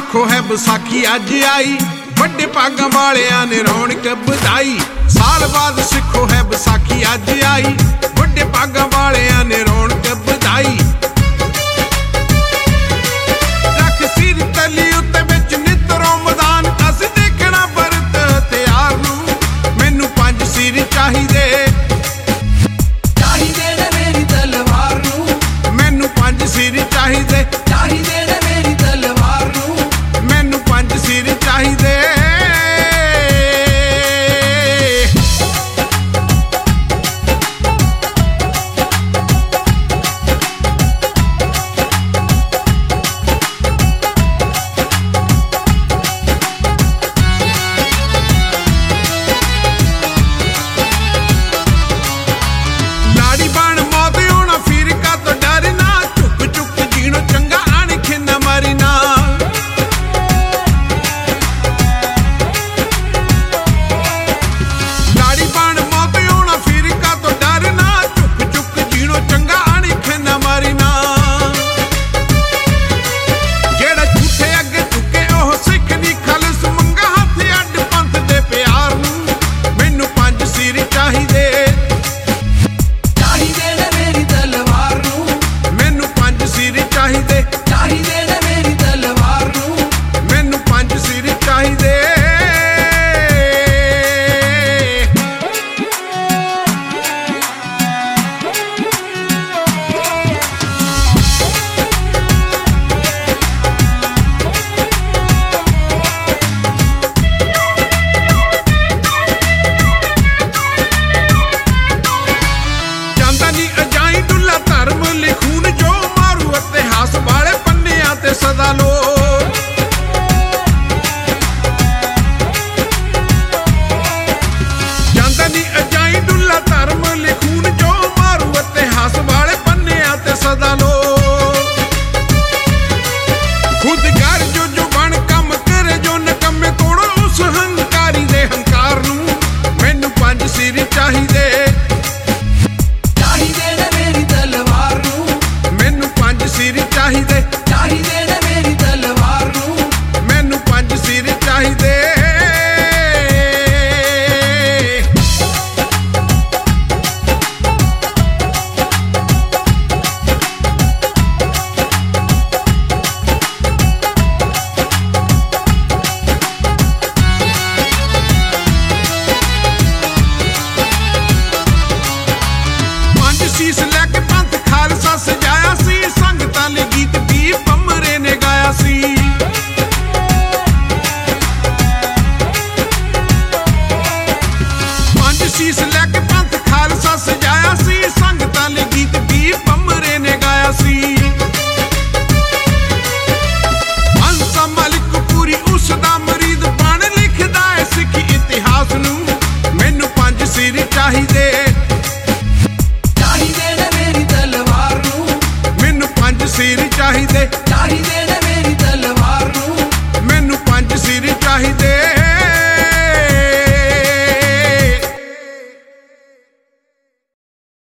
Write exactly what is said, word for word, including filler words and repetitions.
सिखो है बैसाखी अज आई, बड़े भागां वालियां ने रौनक बधाई। साल बाद सिखो है बैसाखी अज आई, बड़े भागां वालियां ने रौनक बधाई। रख सिर तली उत्ते विच नित रमज़ान, अस देखना बरत हथियार नूं। मैनू पंज सिर चाहिदे चाहिदे ने मेरी तलवार नूं, मैनू पंज सिर चाहिदे चाहिदे ने मेरी तलवार नूं, मैनू पंज सिर चाहिदे। सदा लो जांदा नी अजाई डुल्ला धर्म लिखून, जो मारू इतिहास वाले पन्नियां ते सदा लो। खुद घर जो जो बन कम करे, जो नकम्मे तोड़ो उस हंकारी दे हंकार नूं। मैनू पंज सिर चाहिदे चाहिदे ने मेरी तलवार नूं, मैनू पंज सिर चाहिदे चाहिदे ने मेरी तलवार नूं, मैनू पंज सिर चाहिदे। पंज शीश लैके पंथ खालसा सजाया सी, संगतां लई गीत भी भमरे ने गाया सी। पंज शीश लैके पंथ खालसा सजाया सी, संगतां लई गीत भी भमरे ने गाया सी। हंसा मलिक पूरी उसदा मरीद बन लिखदा है सिख इतिहास नूं। मैनू पंज सिर चाहिदे चाहिदे ने मेरी तलवार नूं, मैनू पंज सिर चाहिदे चाहिदे